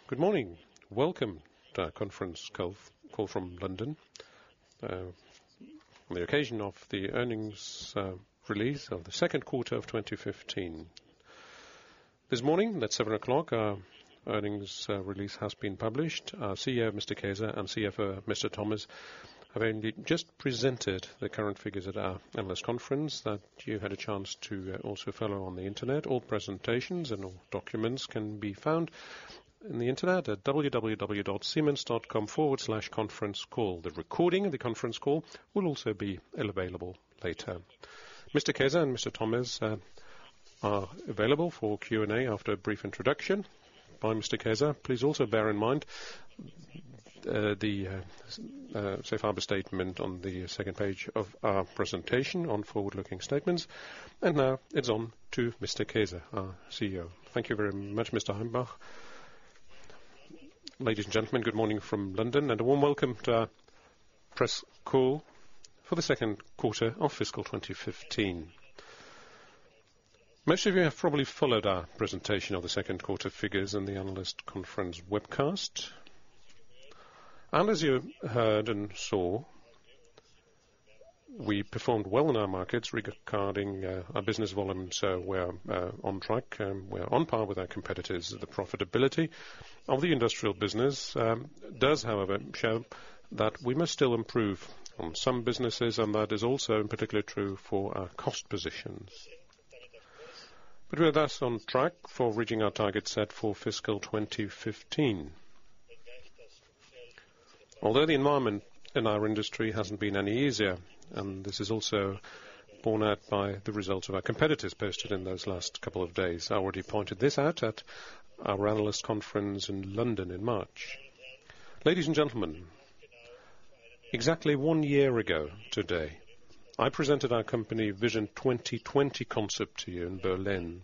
Good morning. Welcome to our conference call from London on the occasion of the earnings release of the second quarter of 2015. This morning at 7 o'clock, our earnings release has been published. Our CEO, Mr. Kaeser, and CFO, Mr. Thomas, have only just presented the current figures at our analyst conference that you had a chance to also follow on the internet. All presentations and all documents can be found in the internet at www.siemens.com/conference call. The recording of the conference call will also be available later. Mr. Kaeser and Mr. Thomas are available for Q&A after a brief introduction by Mr. Kaeser. Please also bear in mind the safe harbor statement on the second page of our presentation on forward-looking statements. And now it's on to Mr. Kaeser, our CEO. Thank you very much, Mr. Heimbach. Ladies and gentlemen, good morning from London, and a warm welcome to our press call for the second quarter of fiscal 2015. Most of you have probably followed our presentation of the second quarter figures in the analyst conference webcast. And as you heard and saw, we performed well in our markets regarding our business volumes. We're on track. We're on par with our competitors. The profitability of the industrial business does, however, show that we must still improve on some businesses, and that is also in particular true for our cost positions. But we're thus on track for reaching our target set for fiscal 2015. Although the environment in our industry hasn't been any easier, and this is also borne out by the results of our competitors posted in those last couple of days. I already pointed this out at our analyst conference in London in March. Ladies and gentlemen, exactly 1 year ago today, I presented our company Vision 2020 concept to you in Berlin.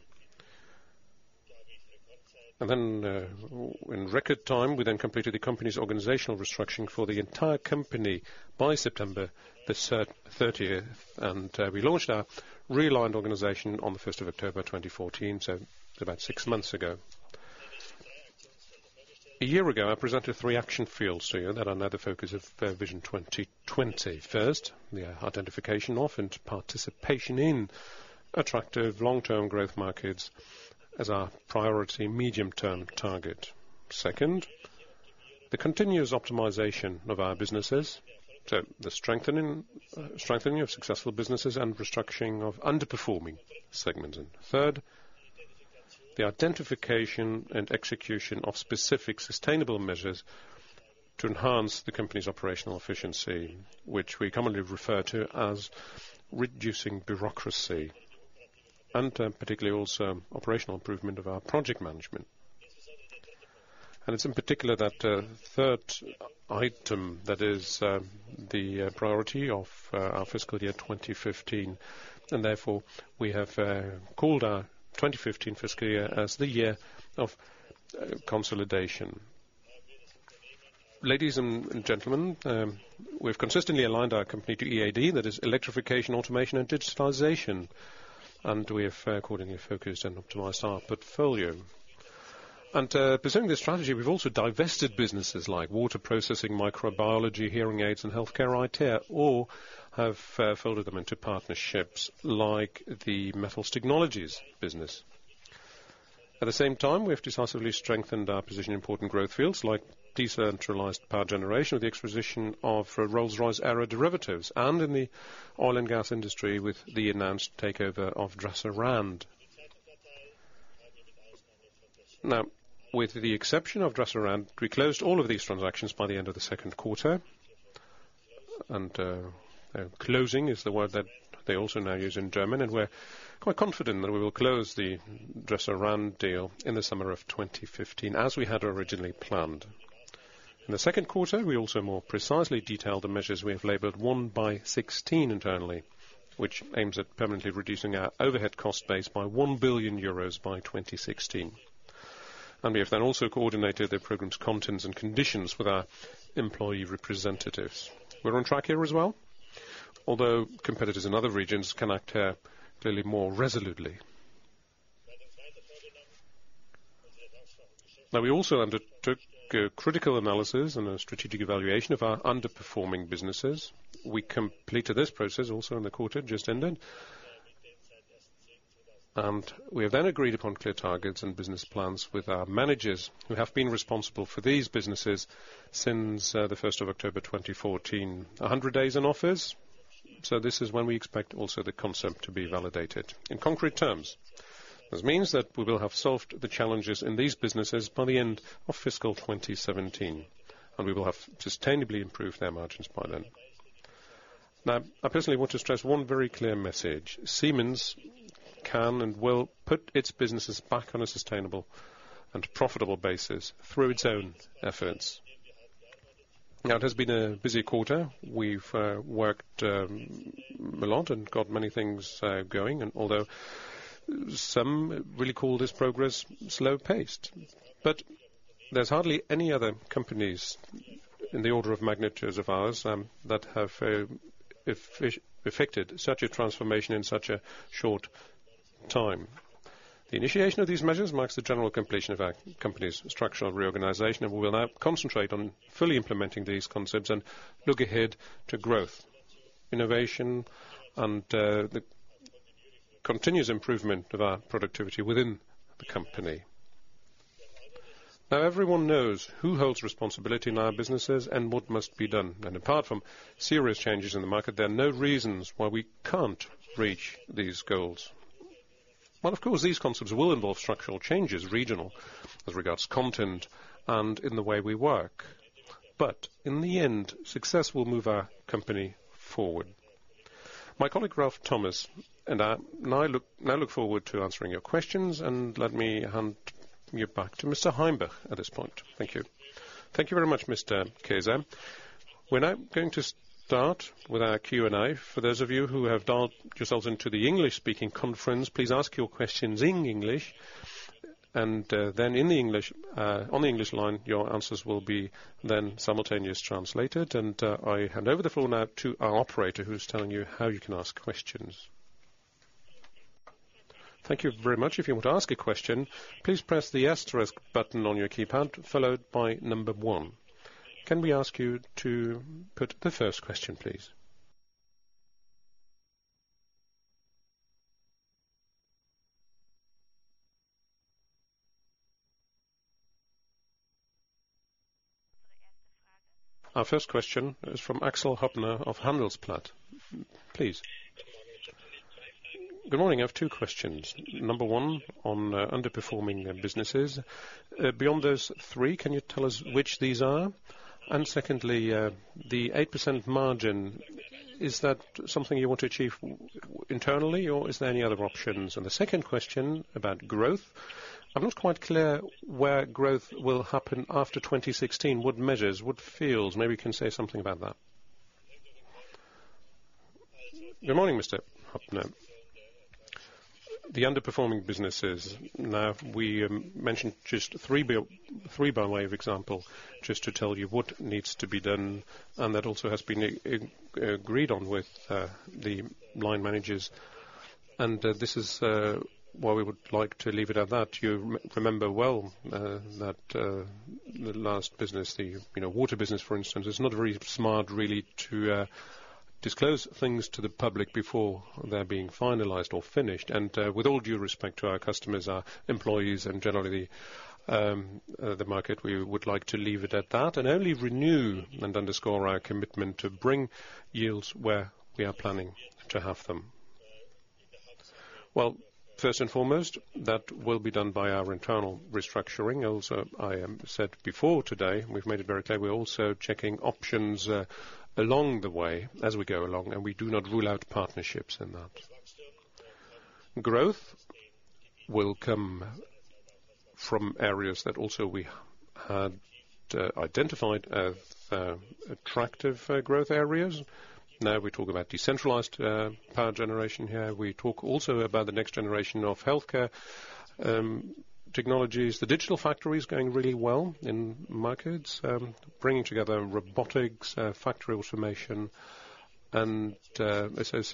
And then, in record time, we then completed the company's organizational restructuring for the entire company by September the 30th, and we launched our realigned organization on the 1st of October 2014, so about 6 months ago. A year ago, I presented 3 action fields to you that are now the focus of Vision 2020. First, the identification of and participation in attractive long-term growth markets as our priority medium-term target. Second, the continuous optimization of our businesses, so the strengthening of successful businesses and restructuring of underperforming segments. And third, the identification and execution of specific sustainable measures to enhance the company's operational efficiency, which we commonly refer to as reducing bureaucracy, and particularly also operational improvement of our project management. And it's in particular that third item that is the priority of our fiscal year 2015, and therefore we have called our 2015 fiscal year as the year of consolidation. Ladies and gentlemen, we've consistently aligned our company to EAD, that is electrification, automation and digitalization, and we have accordingly focused and optimized our portfolio. And pursuing this strategy, we've also divested businesses like water processing, microbiology, hearing aids and healthcare IT, or have folded them into partnerships like the metals technologies business. At the same time, we have decisively strengthened our position in important growth fields like decentralized power generation with the acquisition of Rolls-Royce Aeroderivatives, and in the oil and gas industry with the announced takeover of Dresser-Rand. Now, with the exception of Dresser-Rand, we closed all of these transactions by the end of the second quarter. And closing is the word that they also now use in German, and we're quite confident that we will close the Dresser-Rand deal in the summer of 2015, as we had originally planned. In the second quarter, we also more precisely detailed the measures we have labeled 1x16 internally, which aims at permanently reducing our overhead cost base by 1 billion euros by 2016. And we have then also coordinated the program's contents and conditions with our employee representatives. We're on track here as well, although competitors in other regions can act here clearly more resolutely. Now, we also undertook a critical analysis and a strategic evaluation of our underperforming businesses. We completed this process also in the quarter just ended. And we have then agreed upon clear targets and business plans with our managers who have been responsible for these businesses since the 1st of October 2014. 100 days in office. So this is when we expect also the concept to be validated. In concrete terms, this means that we will have solved the challenges in these businesses by the end of fiscal 2017. And we will have sustainably improved their margins by then. Now, I personally want to stress one very clear message. Siemens can and will put its businesses back on a sustainable and profitable basis through its own efforts. Now, it has been a busy quarter. We've worked a lot and got many things going, and although some really call this progress slow-paced. But there's hardly any other companies in the order of magnitudes of ours that have effected such a transformation in such a short time. The initiation of these measures marks the general completion of our company's structural reorganization, and we will now concentrate on fully implementing these concepts and look ahead to growth, innovation, and the continuous improvement of our productivity within the company. Now, everyone knows who holds responsibility in our businesses and what must be done. And apart from serious changes in the market, there are no reasons why we can't reach these goals. Well, of course, these concepts will involve structural changes, regional, as regards content, and in the way we work. But in the end, success will move our company forward. My colleague Ralph Thomas and I now look forward to answering your questions, and let me hand you back to Mr. Heimbach at this point. Thank you. Thank you very much, Mr. Käse. We're now going to start with our Q&A. For those of you who have dialed yourselves into the English-speaking conference, please ask your questions in English, and then in the English, on the English line, your answers will be then simultaneously translated. And I hand over the floor now to our operator, who's telling you how you can ask questions. Thank you very much. If you want to ask a question, please press the asterisk button on your keypad, followed by number 1. Can we ask you to put the first question, please? Our first question is from Axel Hoppner of Handelsblatt. Please. Good morning. I have 2 questions. Number 1 on underperforming businesses. Beyond those 3, can you tell us which these are? And secondly, the 8% margin, is that something you want to achieve internally, or is there any other options? And the second question about growth. I'm not quite clear where growth will happen after 2016. What measures, what fields? Maybe you can say something about that. Good morning, Mr. Hoppner. The underperforming businesses. Now, we mentioned just three by way of example, just to tell you what needs to be done, and that also has been agreed on with the line managers. And this is why we would like to leave it at that. You remember well that the last business, the water business, for instance, is not very smart really to disclose things to the public before they're being finalized or finished. And with all due respect to our customers, our employees, and generally the market, we would like to leave it at that and only renew and underscore our commitment to bring yields where we are planning to have them. Well, first and foremost, that will be done by our internal restructuring. Also, I said before today, we've made it very clear, we're also checking options along the way as we go along, and we do not rule out partnerships in that. Growth will come from areas that also we had identified as attractive growth areas. Now we talk about decentralized power generation here. We talk also about the next generation of healthcare technologies. The digital factory is going really well in markets, bringing together robotics, factory automation, and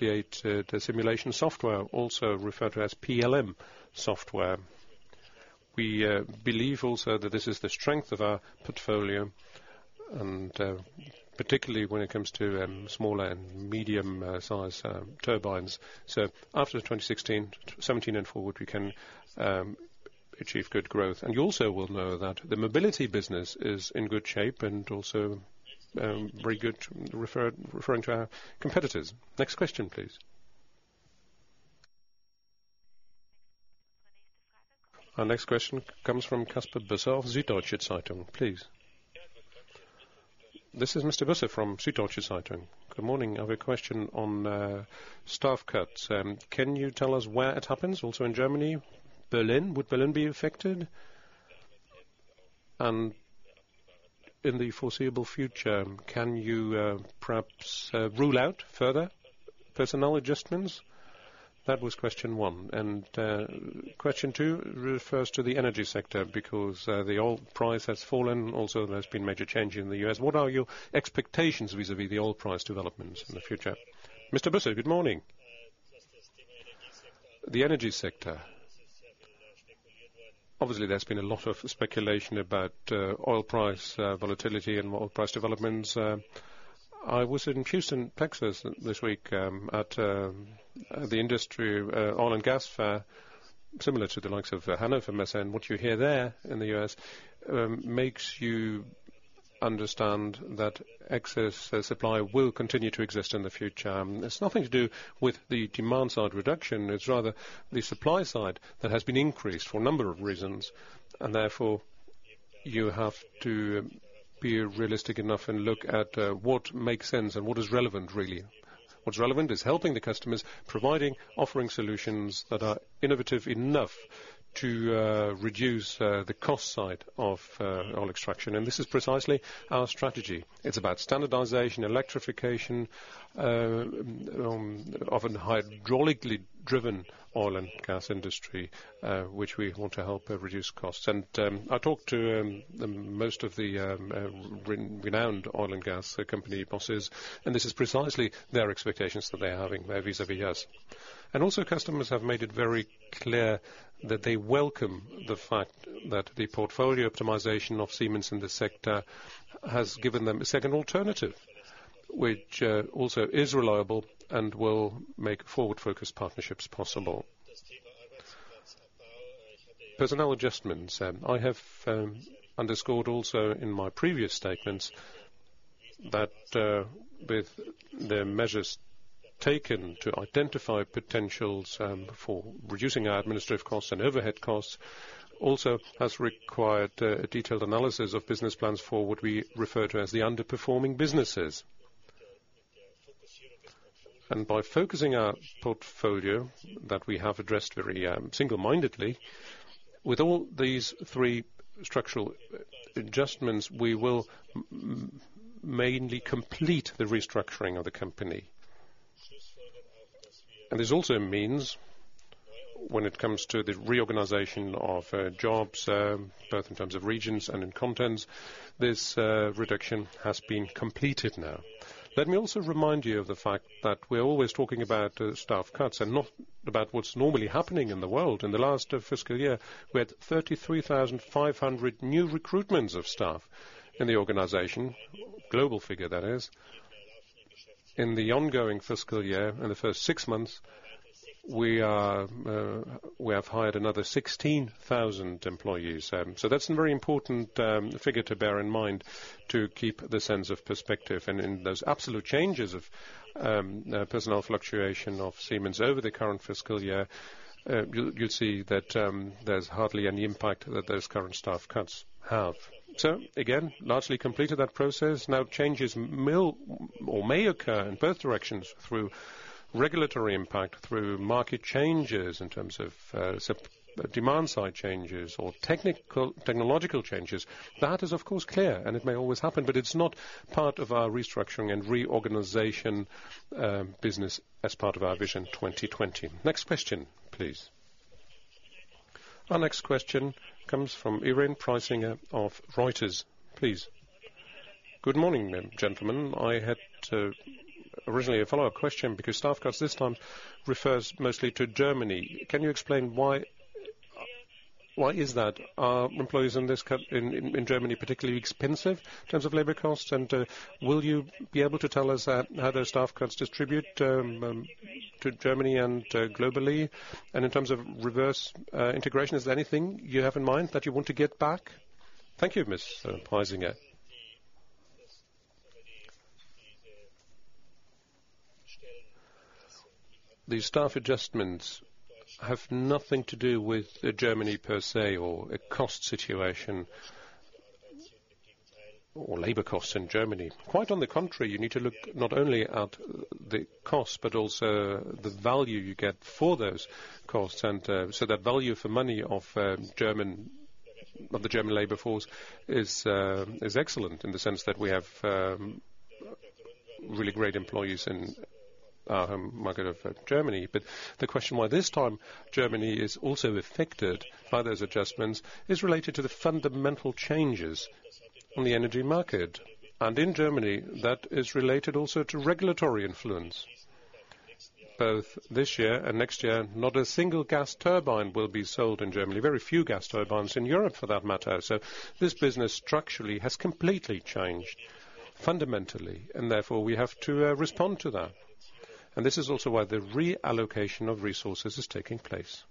associated simulation software, also referred to as PLM software. we believe also that this is the strength of our portfolio, and particularly when it comes to smaller and medium-size turbines. So after 2016, 17 and forward, we can achieve good growth. And you also will know that the mobility business is in good shape and also very good, referring to our competitors. Next question, please. Our next question comes from Kasper Busser of Süddeutsche Zeitung. Please. This is Mr. Busser from Süddeutsche Zeitung. Good morning. I have a question on staff cuts. Can you tell us where it happens? Also in Germany, Berlin. Would Berlin be affected? And in the foreseeable future, can you perhaps rule out further personnel adjustments? That was question one. And question two refers to the energy sector, because the oil price has fallen. Also, there's been major change in the US. What are your expectations vis-à-vis the oil price developments in the future? Mr. Busser, good morning. The energy sector. Obviously, there's been a lot of speculation about oil price volatility and oil price developments. I was in Houston, Texas this week at the industry oil and gas fair, similar to the likes of Hanover Messe, and what you hear there in the US makes you understand that excess supply will continue to exist in the future. It's nothing to do with the demand side reduction. It's rather the supply side that has been increased for a number of reasons, and therefore you have to be realistic enough and look at what makes sense and what is relevant, really. What's relevant is helping the customers, offering solutions that are innovative enough to reduce the cost side of oil extraction. And this is precisely our strategy. It's about standardization, electrification of a hydraulically driven oil and gas industry, which we want to help reduce costs. And I talked to most of the renowned oil and gas company bosses, and this is precisely their expectations that they're having vis-à-vis us. And also customers have made it very clear that they welcome the fact that the portfolio optimization of Siemens in the sector has given them a second alternative, which also is reliable and will make forward-focused partnerships possible. Personnel adjustments. I have underscored also in my previous statements that with the measures taken to identify potentials for reducing our administrative costs and overhead costs, also has required a detailed analysis of business plans for what we refer to as the underperforming businesses. And by focusing our portfolio that we have addressed very single-mindedly, with all these three structural adjustments, we will mainly complete the restructuring of the company. And this also means, when it comes to the reorganization of jobs, both in terms of regions and in contents, this reduction has been completed now. Let me also remind you of the fact that we're always talking about staff cuts and not about what's normally happening in the world. In the last fiscal year, we had 33,500 new recruitments of staff in the organization, global figure that is. In the ongoing fiscal year, in the first 6 months, we have hired another 16,000 employees. So that's a very important figure to bear in mind to keep the sense of perspective. And in those absolute changes of personnel fluctuation of Siemens over the current fiscal year, you'll see that there's hardly any impact that those current staff cuts have. So, again, largely completed that process. Now changes may occur in both directions through regulatory impact, through market changes in terms of demand side changes or technological changes. That is, of course, clear, and it may always happen, but it's not part of our restructuring and reorganization business as part of our Vision 2020. Next question, please. Our next question comes from Irene Preisinger of Reuters. Please. Good morning, gentlemen. I had originally a follow-up question because staff cuts this time refers mostly to Germany. Can you explain why Why is that? Are employees in Germany particularly expensive in terms of labor costs? And will you be able to tell us how those staff cuts distribute to Germany and globally? And in terms of reverse integration, is there anything you have in mind that you want to get back? Thank you, Ms. Peisinger. The staff adjustments have nothing to do with Germany per se or a cost situation or labor costs in Germany. Quite on the contrary, you need to look not only at the costs but also the value you get for those costs. And so that value for money of the German labor force is excellent in the sense that we have really great employees in our home market of Germany. But the question why this time Germany is also affected by those adjustments is related to the fundamental changes on the energy market. And in Germany, that is related also to regulatory influence. Both this year and next year, not a single gas turbine will be sold in Germany, very few gas turbines in Europe for that matter. So this business structurally has completely changed, fundamentally, and therefore we have to respond to that. And this is also why the reallocation of resources is taking place.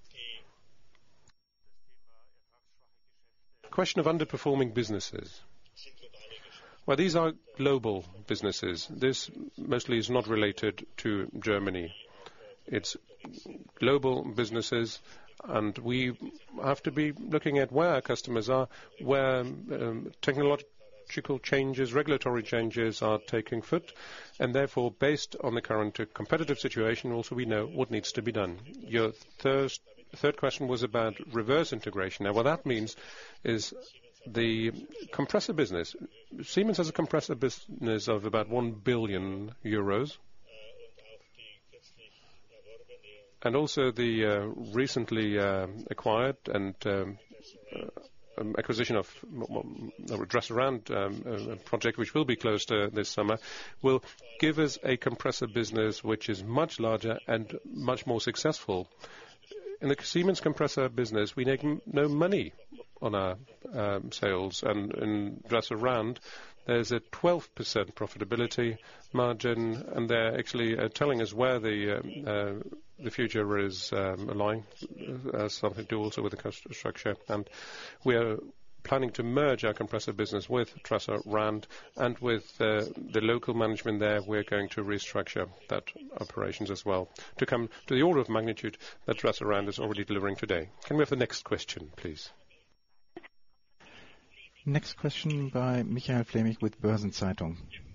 Question of underperforming businesses. Well, these are global businesses. This mostly is not related to Germany. It's global businesses, and we have to be looking at where our customers are, where technological changes, regulatory changes are taking foot, and therefore, based on the current competitive situation, also we know what needs to be done. Your third question was about reverse integration. Now, what that means is the compressor business. Siemens has a compressor business of about 1 billion euros. And also the recently acquired and acquisition of Dresser-Rand project, which will be closed this summer, will give us a compressor business which is much larger and much more successful. In the Siemens compressor business, we make no money on our sales, and in Dresser-Rand, there's a 12% profitability margin, and they're actually telling us where the future is lying, something to do also with the cost structure. And we are planning to merge our compressor business with Dresser-Rand, and with the local management there, we're going to restructure that operations as well to come to the order of magnitude that Dresser-Rand is already delivering today. Can we have the next question, please? Next question by Michael Fleming with Börsenzeitung.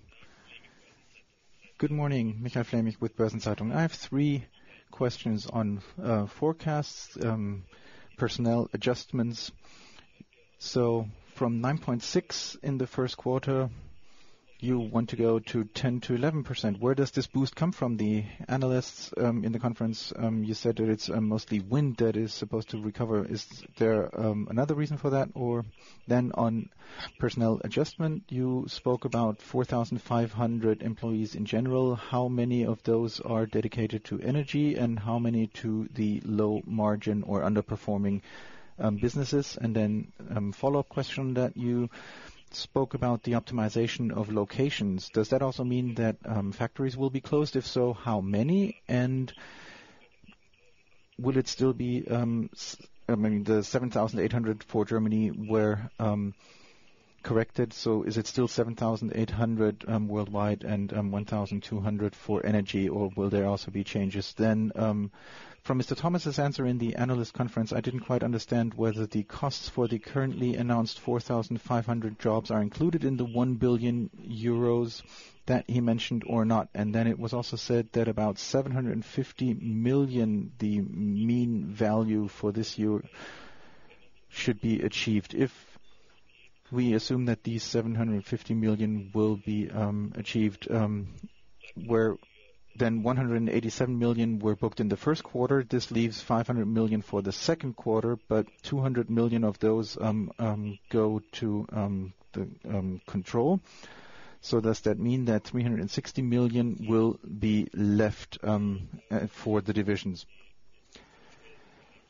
Good morning, Michael Fleming with Börsenzeitung. I have 3 questions on forecasts, personnel adjustments. So from 9.6 in the first quarter, you want to go to 10 to 11%. Where does this boost come from? The analysts in the conference, you said that it's mostly wind that is supposed to recover. Is there another reason for that? Or then on personnel adjustment, you spoke about 4,500 employees in general. How many of those are dedicated to energy and how many to the low margin or underperforming businesses? And then follow-up question that you spoke about the optimization of locations. Does that also mean that factories will be closed? If so, how many? And will it still be, the 7,800 for Germany were corrected, so is it still 7,800 worldwide and 1,200 for energy, or will there also be changes? Then from Mr. Thomas's answer in the analyst conference, I didn't quite understand whether the costs for the currently announced 4,500 jobs are included in the 1 billion euros that he mentioned or not. And then it was also said that about 750 million, the mean value for this year, should be achieved. If we assume that these 750 million will be achieved, where then 187 million were booked in the first quarter. This leaves 500 million for the second quarter, but 200 million of those go to the control. So does that mean that 360 million will be left for the divisions?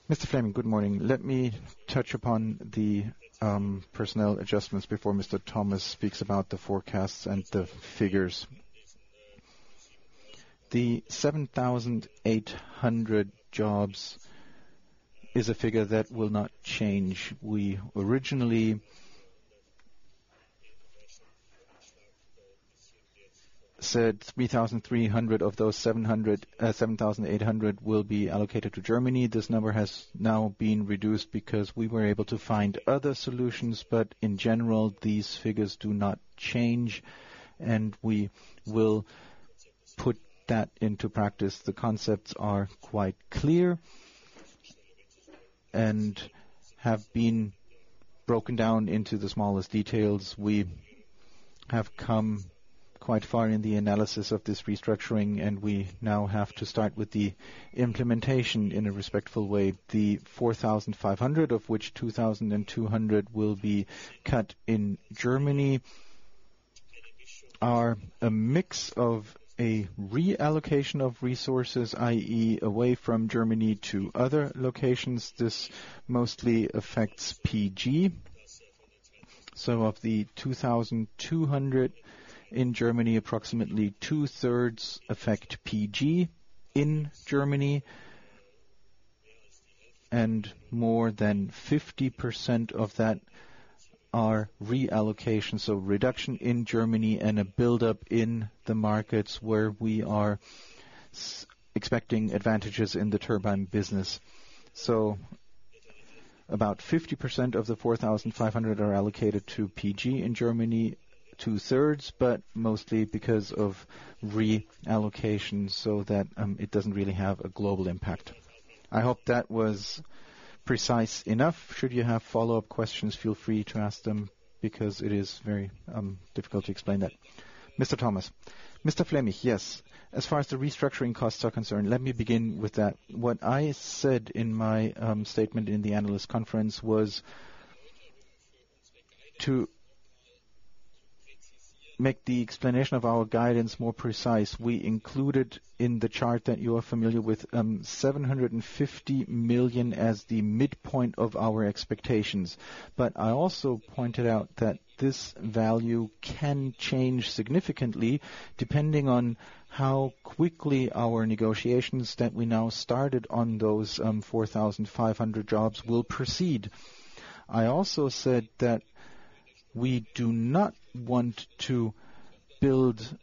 Mr. Fleming, good morning. Let me touch upon the personnel adjustments before Mr. Thomas speaks about the forecasts and the figures. The 7,800 jobs is a figure that will not change. We originally said 3,300 of those 7,800 will be allocated to Germany. This number has now been reduced because we were able to find other solutions, but in general, these figures do not change, and we will put that into practice. The concepts are quite clear and have been broken down into the smallest details. We have come quite far in the analysis of this restructuring, and we now have to start with the implementation in a respectful way. The 4,500, of which 2,200 will be cut in Germany, are a mix of a reallocation of resources, i.e. away from Germany to other locations. This mostly affects PG. So of the 2,200 in Germany, approximately 2/3 affect PG in Germany, and more than 50% of that are reallocation, so reduction in Germany and a build-up in the markets where we are expecting advantages in the turbine business. So about 50% of the 4,500 are allocated to PG in Germany, 2/3, but mostly because of reallocation, so that it doesn't really have a global impact. I hope that was precise enough. Should you have follow-up questions, feel free to ask them, because it is very difficult to explain that. Mr. Thomas. Mr. Fleming, yes. As far as the restructuring costs are concerned, let me begin with that. What I said in my statement in the analyst conference was to make the explanation of our guidance more precise. We included in the chart that you are familiar with 750 million as the midpoint of our expectations. But I also pointed out that this value can change significantly depending on how quickly our negotiations that we now started on those 4,500 jobs will proceed. I also said that we do not want to build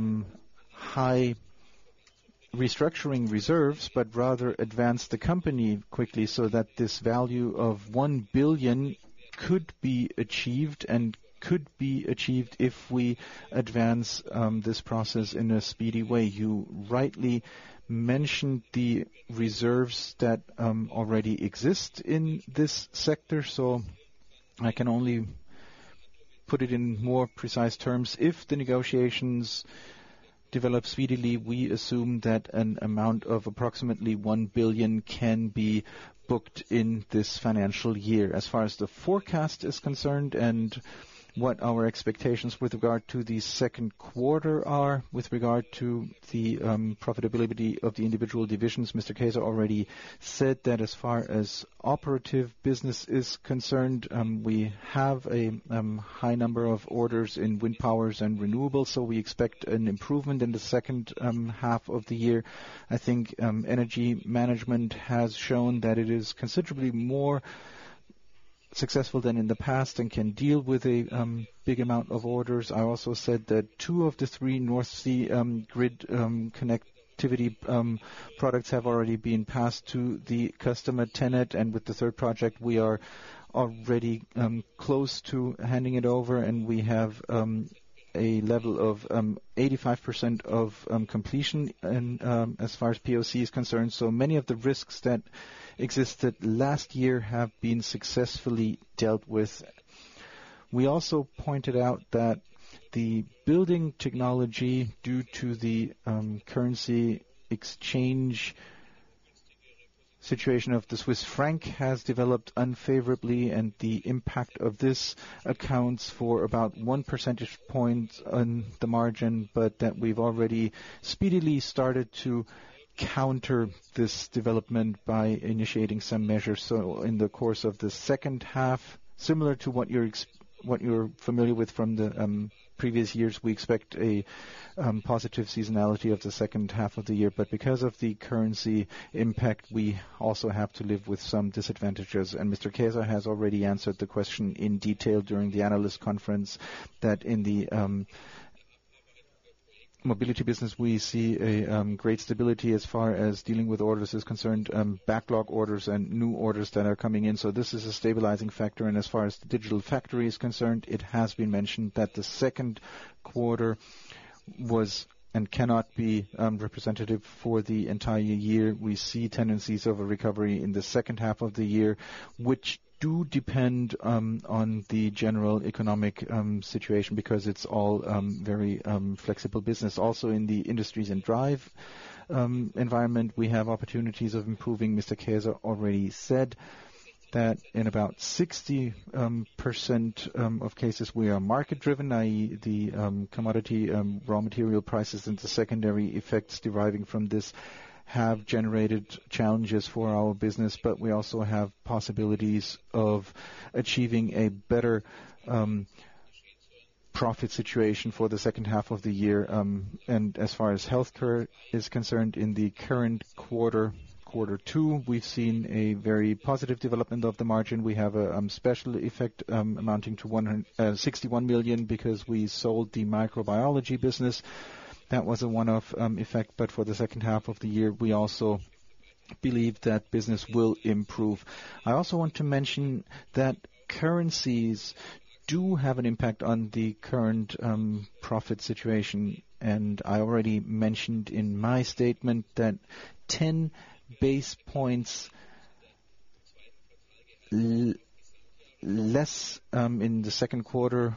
high restructuring reserves, but rather advance the company quickly so that this value of 1 billion could be achieved, and could be achieved if we advance this process in a speedy way. You rightly mentioned the reserves that already exist in this sector, so I can only put it in more precise terms. If the negotiations develop speedily, we assume that an amount of approximately 1 billion can be booked in this financial year. As far as the forecast is concerned and what our expectations with regard to the second quarter are, with regard to the profitability of the individual divisions, Mr. Kaiser already said that as far as operative business is concerned, we have a high number of orders in wind powers and renewables, so we expect an improvement in the second half of the year. I think energy management has shown that it is considerably more successful than in the past and can deal with a big amount of orders. I also said that 2 of the 3 North Sea grid connectivity products have already been passed to the customer TenneT, and with the third project we are already close to handing it over, and we have a level of 85% of completion and as far as POC is concerned. So many of the risks that existed last year have been successfully dealt with. We also pointed out that the building technology, due to the currency exchange situation of the Swiss franc, has developed unfavorably, and the impact of this accounts for about 1 percentage point on the margin, but that we've already speedily started to counter this development by initiating some measures. So in the course of the second half, similar to what you're familiar with from the previous years, we expect a positive seasonality of the second half of the year. But because of the currency impact, we also have to live with some disadvantages. And Mr. Käser has already answered the question in detail during the analyst conference that in the mobility business, we see a great stability as far as dealing with orders is concerned, backlog orders and new orders that are coming in. So this is a stabilizing factor. And as far as the digital factory is concerned, it has been mentioned that the second quarter was and cannot be representative for the entire year. We see tendencies of a recovery in the second half of the year, which do depend on the general economic situation, because it's all very flexible business. Also in the industries and drive environment, we have opportunities of improving. Mr. Käser already said that in about 60% of cases we are market-driven, i.e. the commodity raw material prices and the secondary effects deriving from this have generated challenges for our business, but we also have possibilities of achieving a better profit situation for the second half of the year. And as far as healthcare is concerned, in the current quarter 2, we've seen a very positive development of the margin. We have a special effect amounting to 61 million because we sold the microbiology business. That was a one-off effect, but for the second half of the year, we also believe that business will improve. I also want to mention that currencies do have an impact on the current profit situation, and I already mentioned in my statement that 10 base points less in the second quarter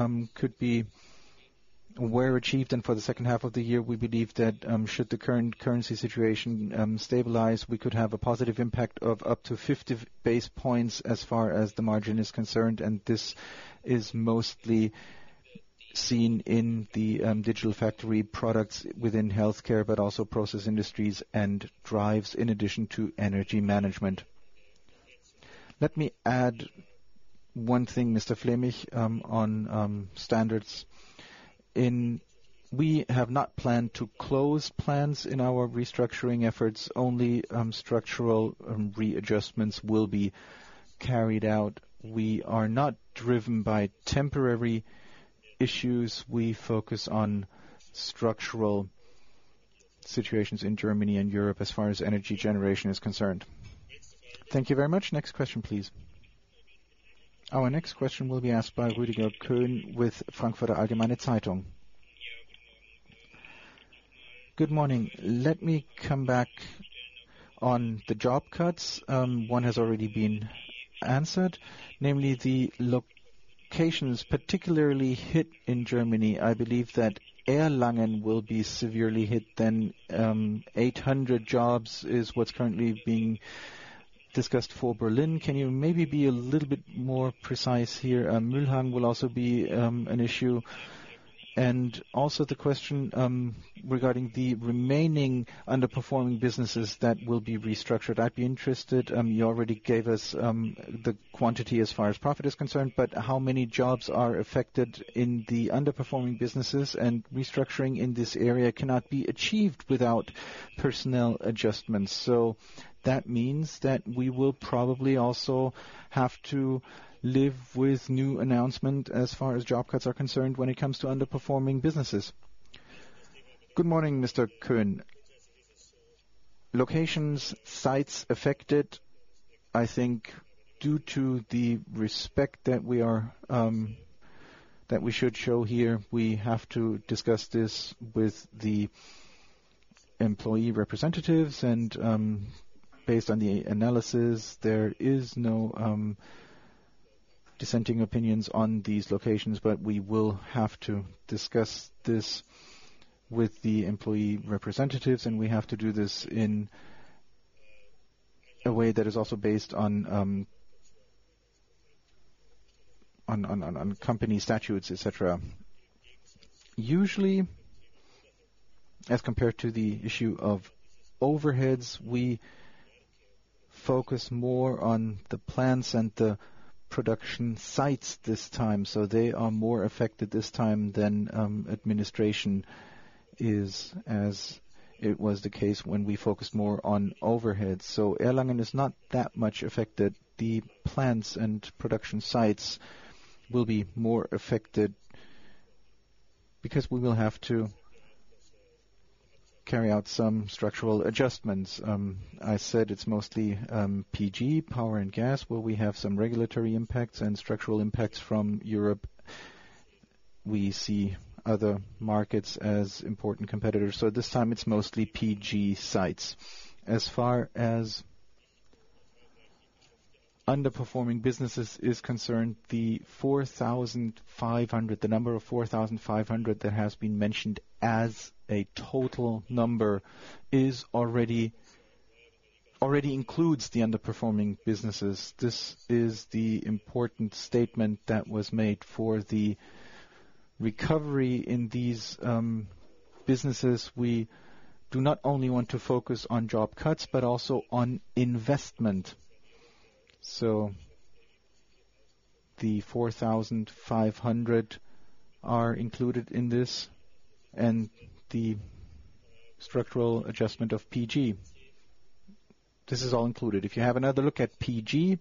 were achieved, and for the second half of the year, we believe that should the current currency situation stabilize, we could have a positive impact of up to 50 base points as far as the margin is concerned, and this is mostly seen in the digital factory products within healthcare, but also process industries and drives, in addition to energy management. Let me add one thing, Mr. Flemich, on standards. We have not planned to close plants in our restructuring efforts. Only structural readjustments will be carried out. We are not driven by temporary issues. We focus on structural situations in Germany and Europe as far as energy generation is concerned. Thank you very much. Next question, please. Our next question will be asked by Rüdiger Köhn with Frankfurter Allgemeine Zeitung. Good morning. Let me come back on the job cuts. One has already been answered, namely the locations particularly hit in Germany. I believe that Erlangen will be severely hit. Then 800 jobs is what's currently being discussed for Berlin. Can you maybe be a little bit more precise here? Mülheim will also be an issue. And also the question regarding the remaining underperforming businesses that will be restructured. I'd be interested. You already gave us the quantity as far as profit is concerned, but how many jobs are affected in the underperforming businesses? And restructuring in this area cannot be achieved without personnel adjustments. So that means that we will probably also have to live with new announcement as far as job cuts are concerned when it comes to underperforming businesses. Good morning, Mr. Köhn. Locations, sites affected, I think, due to the respect that we should show here, we have to discuss this with the employee representatives, and based on the analysis, there is no dissenting opinions on these locations, but we will have to discuss this with the employee representatives, and we have to do this in a way that is also based on company statutes, etc. Usually, as compared to the issue of overheads, we focus more on the plants and the production sites this time, so they are more affected this time than administration is, as it was the case when we focused more on overheads. So Erlangen is not that much affected. The plants and production sites will be more affected because we will have to carry out some structural adjustments. I said it's mostly PG, power and gas, where we have some regulatory impacts and structural impacts from Europe. We see other markets as important competitors. So this time it's mostly PG sites. As far as underperforming businesses is concerned, the 4,500, the number of 4,500 that has been mentioned as a total number is already includes the underperforming businesses. This is the important statement that was made for the recovery in these businesses. We do not only want to focus on job cuts, but also on investment. So the 4,500 are included in this, and the structural adjustment of PG. This is all included. If you have another look at PG,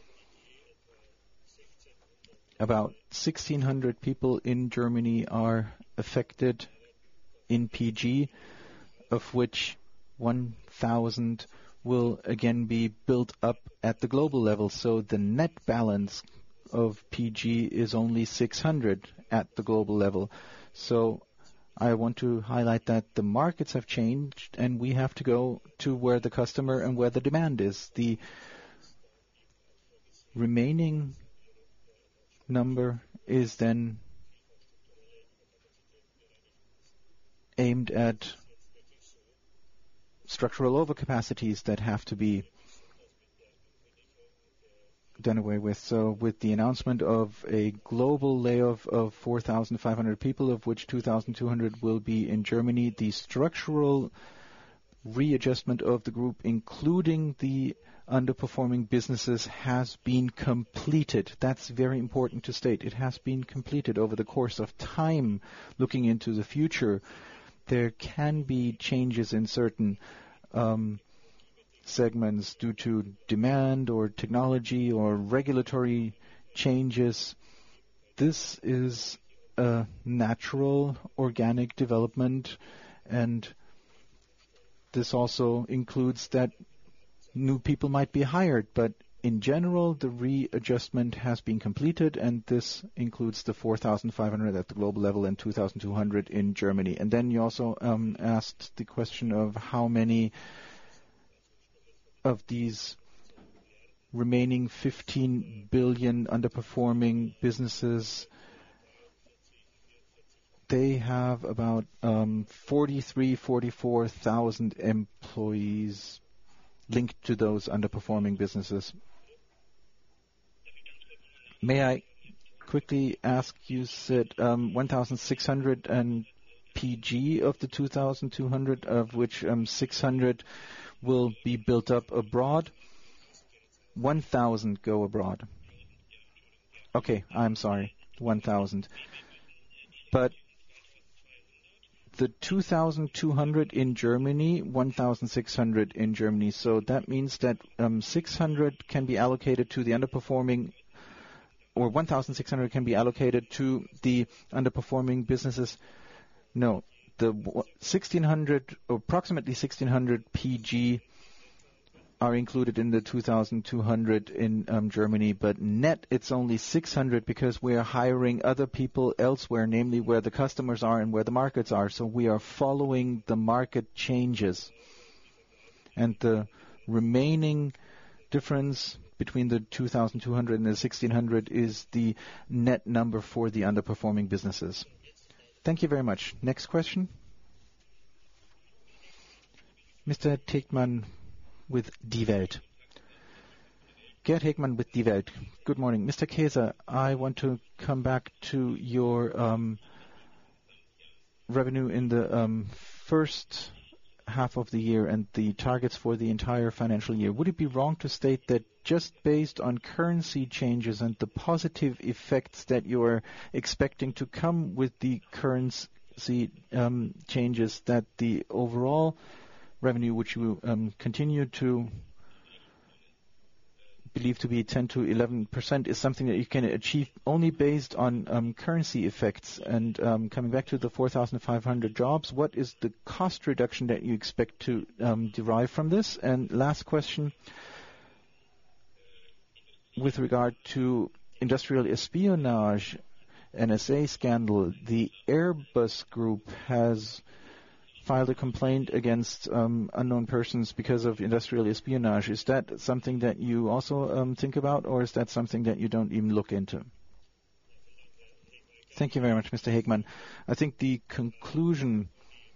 about 1,600 people in Germany are affected in PG, of which 1,000 will again be built up at the global level. So the net balance of PG is only 600 at the global level. So I want to highlight that the markets have changed and we have to go to where the customer and where the demand is. The remaining number is then aimed at structural overcapacities that have to be done away with. So with the announcement of a global layoff of 4,500 people, of which 2,200 will be in Germany, the structural readjustment of the group, including the underperforming businesses, has been completed. That's very important to state. It has been completed over the course of time. Looking into the future, there can be changes in certain segments due to demand or technology or regulatory changes. This is a natural, organic development, and this also includes that new people might be hired, but in general, the readjustment has been completed, and this includes the 4,500 at the global level and 2,200 in Germany. And then you also asked the question of how many of these remaining 15 billion underperforming businesses. They have about 44,000 employees linked to those underperforming businesses. May I quickly ask, you said 1,600 and PG of the 2,200, of which 600 will be built up abroad. 1,000 go abroad. Okay, I'm sorry, 1,000. But the 2,200 in Germany, 1,600 in Germany. So that means that 600 can be allocated to the underperforming, or 1,600 can be allocated to the underperforming businesses. No, the 1,600, approximately 1,600 PG are included in the 2,200 in Germany, but net it's only 600 because we are hiring other people elsewhere, namely where the customers are and where the markets are. So we are following the market changes. And the remaining difference between the 2,200 and the 1,600 is the net number for the underperforming businesses. Thank you very much. Next question. Mr. Tegmann with Die Welt. Gerd Hegmann with Die Welt. Good morning. Mr. Käser, I want to come back to your revenue in the first half of the year and the targets for the entire financial year, would it be wrong to state that just based on currency changes and the positive effects that you're expecting to come with the currency changes, that the overall revenue, which you continue to believe to be 10 to 11%, is something that you can achieve only based on currency effects? And coming back to the 4,500 jobs, what is the cost reduction that you expect to derive from this? And last question, with regard to industrial espionage, NSA scandal, the Airbus Group has filed a complaint against unknown persons because of industrial espionage. Is that something that you also think about, or is that something that you don't even look into? Thank you very much, Mr. Hegmann. I think the conclusion,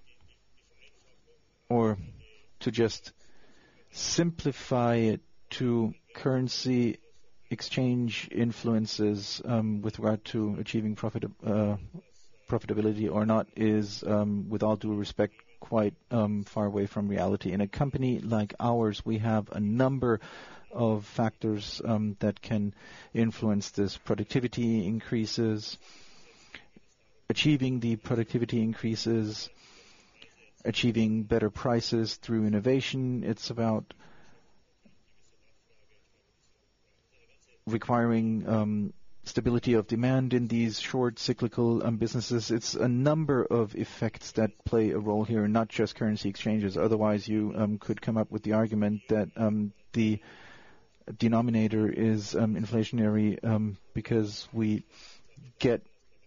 or to just simplify it to currency exchange influences with regard to achieving profitability or not, is, with all due respect, quite far away from reality. In a company like ours, we have a number of factors that can influence this. Productivity increases, achieving the productivity increases, achieving better prices through innovation. It's about requiring stability of demand in these short cyclical businesses. It's a number of effects that play a role here, not just currency exchanges. Otherwise, you could come up with the argument that the denominator is inflationary because we get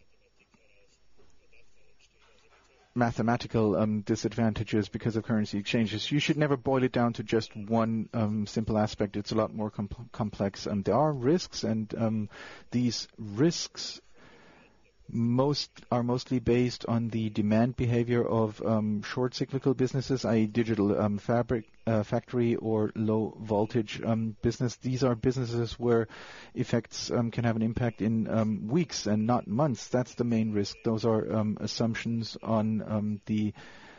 mathematical disadvantages because of currency exchanges. You should never boil it down to just one simple aspect. It's a lot more complex. There are risks, and these risks are mostly based on the demand behavior of short cyclical businesses, i.e. digital factory or low voltage business. These are businesses where effects can have an impact in weeks and not months. That's the main risk. Those are assumptions on the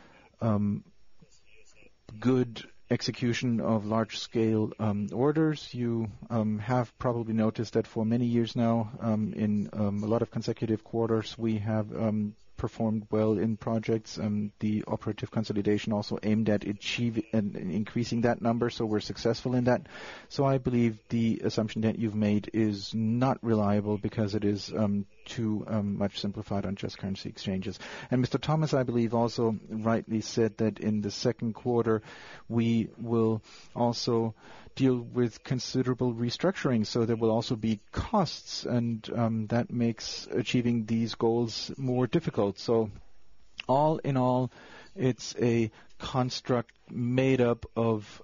good execution of large-scale orders. You have probably noticed that for many years now, in a lot of consecutive quarters, we have performed well in projects. The operative consolidation also aimed at achieving and increasing that number, so we're successful in that. So I believe the assumption that you've made is not reliable because it is too much simplified on just currency exchanges. And Mr. Thomas, I believe, also rightly said that in the second quarter we will also deal with considerable restructuring, so there will also be costs, and that makes achieving these goals more difficult. So all in all, it's a construct made up of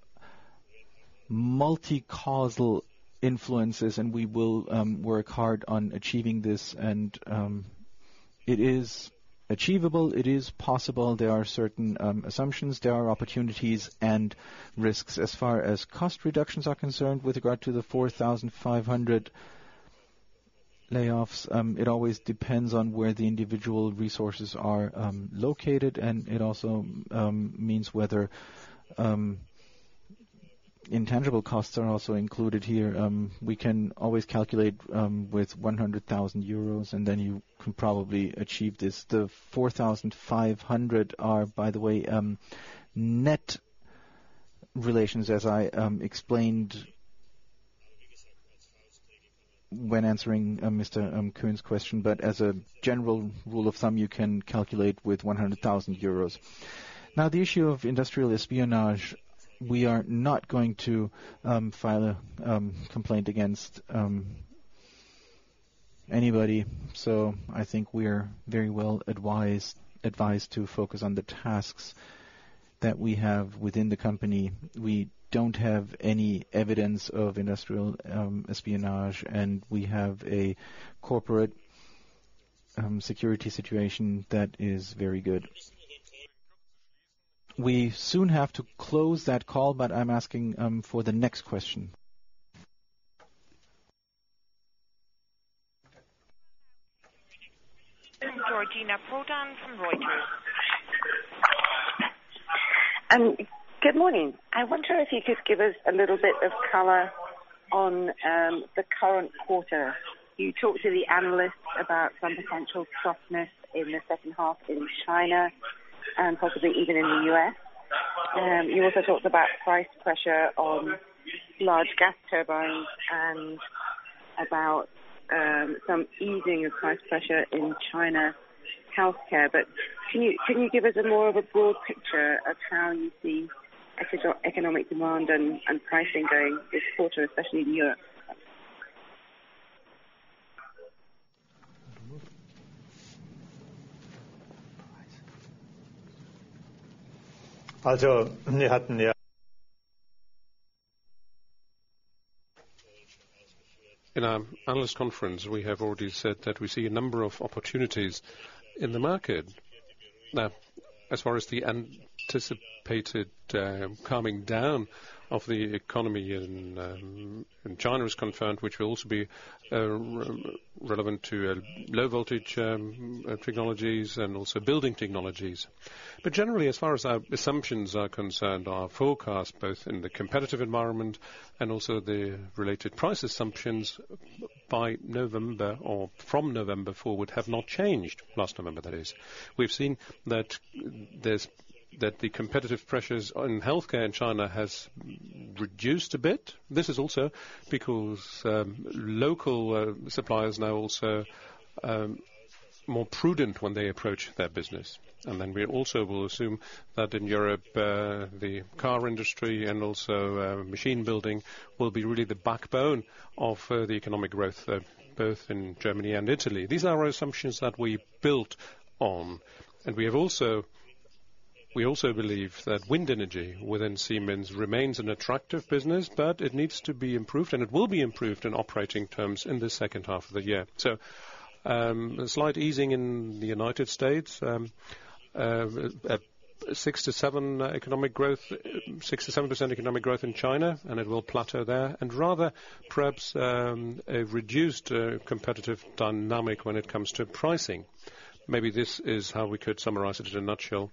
multi-causal influences, and we will work hard on achieving this, and it is achievable, it is possible. There are certain assumptions, there are opportunities and risks. As far as cost reductions are concerned, with regard to the 4,500 layoffs, it always depends on where the individual resources are located, and it also means whether intangible costs are also included here. We can always calculate with 100,000 euros, and then you can probably achieve this. The 4,500 are, by the way, net relations, as I explained when answering Mr. Kuhn's question, but as a general rule of thumb, you can calculate with 100,000 euros. Now, the issue of industrial espionage, we are not going to file a complaint against anybody, so I think we are very well advised to focus on the tasks that we have within the company. We don't have any evidence of industrial espionage, and we have a corporate security situation that is very good. We soon have to close that call, but I'm asking for the next question. Georgina Prodan from Reuters. Good morning. I wonder if you could give us a little bit of colour on the current quarter. You talked to the analysts about some potential softness in the second half in China and possibly even in the US. You also talked about price pressure on large gas turbines and about some easing of price pressure in China healthcare. But can you give us more of a broad picture of how you see economic demand and pricing going this quarter, especially in Europe? Also, wir hatten ja in our analyst conference, we have already said that we see a number of opportunities in the market. Now, as far as the anticipated calming down of the economy in China is concerned, which will also be relevant to low voltage technologies and also building technologies. But generally, as far as our assumptions are concerned, our forecast, both in the competitive environment and also the related price assumptions by November or from November forward have not changed. Last November, that is. We've seen that the competitive pressures in healthcare in China has reduced a bit. This is also because local suppliers now also more prudent when they approach their business. And then we also will assume that in Europe, the car industry and also machine building will be really the backbone of the economic growth, both in Germany and Italy. These are our assumptions that we built on. And we also believe that wind energy within Siemens remains an attractive business, but it needs to be improved, and it will be improved in operating terms in the second half of the year. So a slight easing in the United States, 6 to 7 economic growth, 6 to 7% economic growth in China, and it will plateau there, and rather perhaps a reduced competitive dynamic when it comes to pricing. Maybe this is how we could summarize it in a nutshell.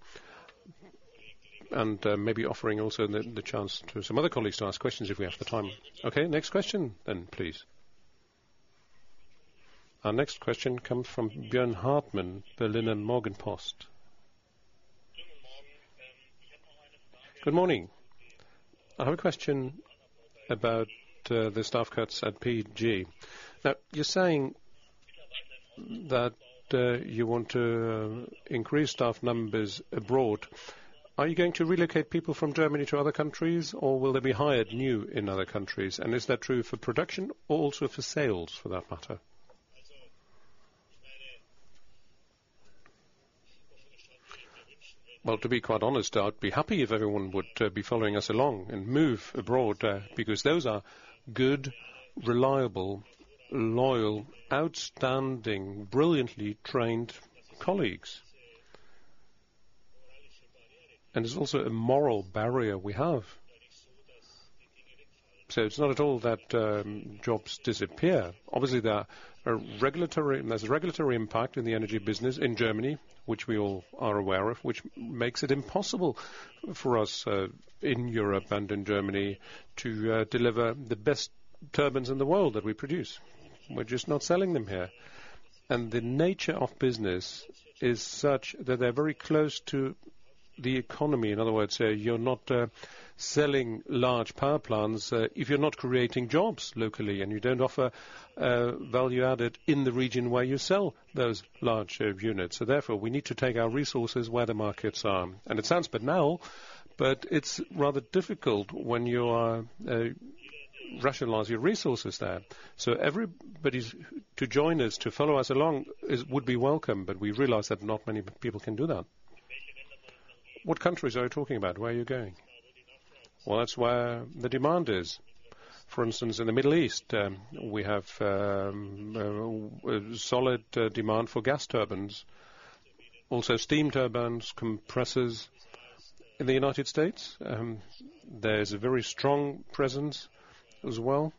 And maybe offering also the chance to some other colleagues to ask questions if we have the time. Okay, next question then, please. Our next question comes from Björn Hartmann, Berliner Morgenpost. Good morning. I have a question about the staff cuts at PG. Now, you're saying that you want to increase staff numbers abroad. Are you going to relocate people from Germany to other countries, or will they be hired new in other countries? And is that true for production or also for sales, for that matter? Well, to be quite honest, I'd be happy if everyone would be following us along and move abroad, because those are good, reliable, loyal, outstanding, brilliantly trained colleagues. And there's also a moral barrier we have. So it's not at all that jobs disappear. Obviously, there's a regulatory impact in the energy business in Germany, which we all are aware of, which makes it impossible for us in Europe and in Germany to deliver the best turbines in the world that we produce. We're just not selling them here. And the nature of business is such that they're very close to the economy. In other words, you're not selling large power plants if you're not creating jobs locally, and you don't offer value added in the region where you sell those large units. So therefore, we need to take our resources where the markets are. And it sounds banal, but it's rather difficult when you are rationalize your resources there. So everybody to join us, to follow us along, would be welcome, but we realize that not many people can do that. What countries are you talking about? Where are you going? Well, that's where the demand is. For instance, in the Middle East, we have a solid demand for gas turbines, also steam turbines, compressors. In the United States, there's a very strong presence as well.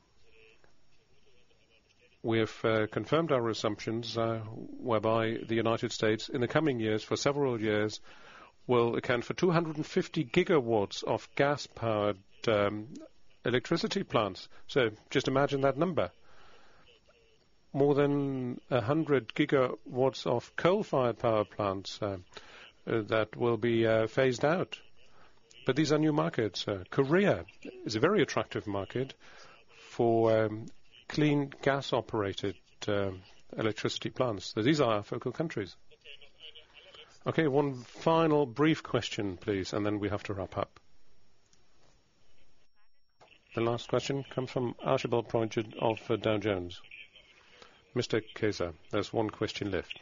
We have confirmed our assumptions whereby the United States, in the coming years, for several years, will account for 250 gigawatts of gas-powered electricity plants. So just imagine that number. More than 100 gigawatts of coal-fired power plants that will be phased out. But these are new markets. Korea is a very attractive market for clean gas-operated electricity plants. So these are our focal countries. Okay, one final brief question, please, and then we have to wrap up. The last question comes from Archibald Project of Dow Jones. Mr. Kaiser, there's one question left.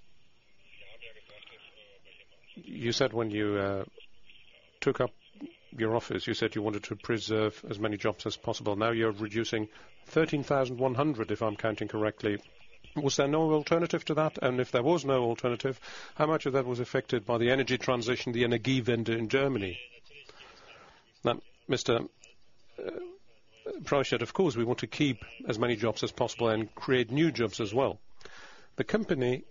You said when you took up your office, you said you wanted to preserve as many jobs as possible. Now you're reducing 13,100, if I'm counting correctly. Was there no alternative to that? And if there was no alternative, how much of that was affected by the energy transition, the Energiewende in Germany? Now, Mr. Preuschert, of course, we want to keep as many jobs as possible and create new jobs as well. The company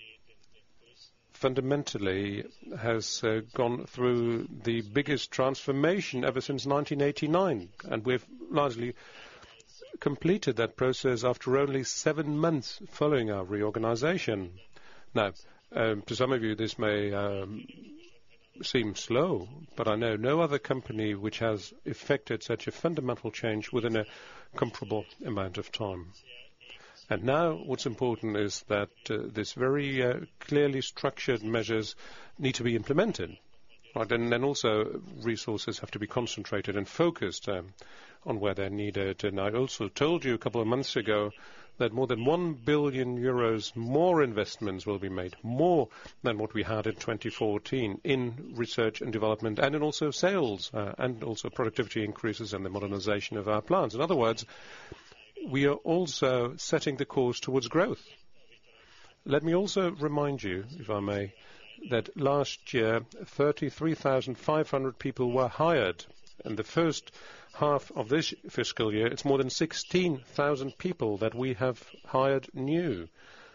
fundamentally has gone through the biggest transformation ever since 1989, and we've largely completed that process after only 7 months following our reorganization. Now, to some of you, this may seem slow, but I know no other company which has effected such a fundamental change within a comparable amount of time. And now what's important is that this very clearly structured measures need to be implemented. Right? And then also resources have to be concentrated and focused on where they're needed. And I also told you a couple of months ago that more than 1 billion euros more investments will be made, more than what we had in 2014 in research and development and in also sales and also productivity increases and the modernization of our plants. In other words, we are also setting the course towards growth. Let me also remind you, if I may, that last year 33,500 people were hired. In the first half of this fiscal year, it's more than 16,000 people that we have hired new.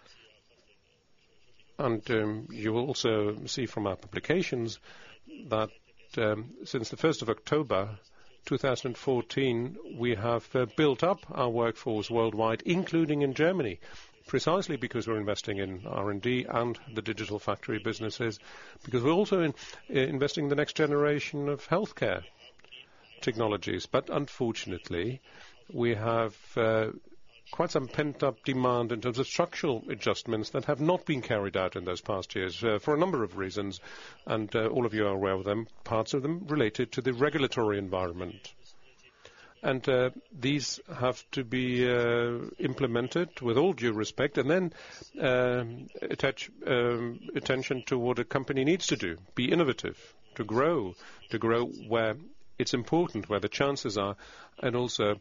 And you will also see from our publications that since the 1st of October 2014, we have built up our workforce worldwide, including in Germany, precisely because we're investing in R&D and the digital factory businesses, because we're also investing in the next generation of healthcare technologies. But unfortunately, we have quite some pent-up demand in terms of structural adjustments that have not been carried out in those past years for a number of reasons, and all of you are aware of them, parts of them related to the regulatory environment. And these have to be implemented with all due respect, and then attach attention to what a company needs to do, be innovative, to grow where it's important, where the chances are, and also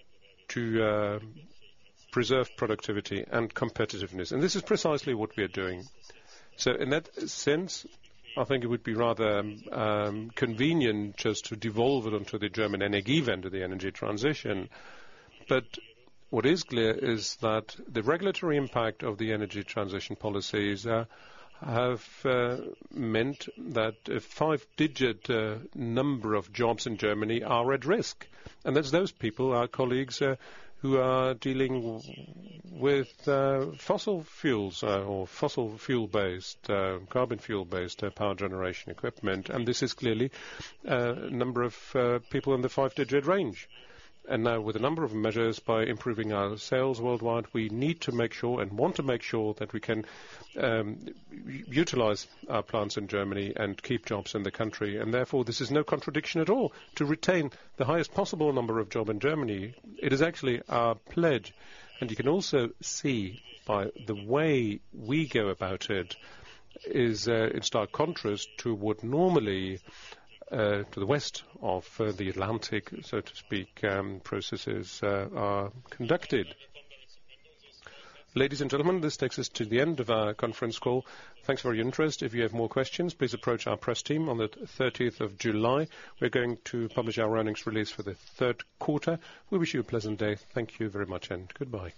to preserve productivity and competitiveness. And this is precisely what we are doing. So in that sense, I think it would be rather convenient just to devolve it onto the German Energiewende, the energy transition. But what is clear is that the regulatory impact of the energy transition policies have meant that a 5-digit number of jobs in Germany are at risk. And that's those people, our colleagues, who are dealing with fossil fuels or fossil fuel-based, carbon fuel-based power generation equipment. And this is clearly a number of people in the 5-digit range. And now with a number of measures by improving our sales worldwide, we need to make sure and want to make sure that we can utilize our plants in Germany and keep jobs in the country. And therefore, this is no contradiction at all to retain the highest possible number of jobs in Germany. It is actually our pledge. And you can also see by the way we go about it is in stark contrast to what normally to the west of the Atlantic, so to speak, processes are conducted. Ladies and gentlemen, this takes us to the end of our conference call. Thanks for your interest. If you have more questions, please approach our press team on the 30th of July. We're going to publish our earnings release for the third quarter. We wish you a pleasant day. Thank you very much and goodbye.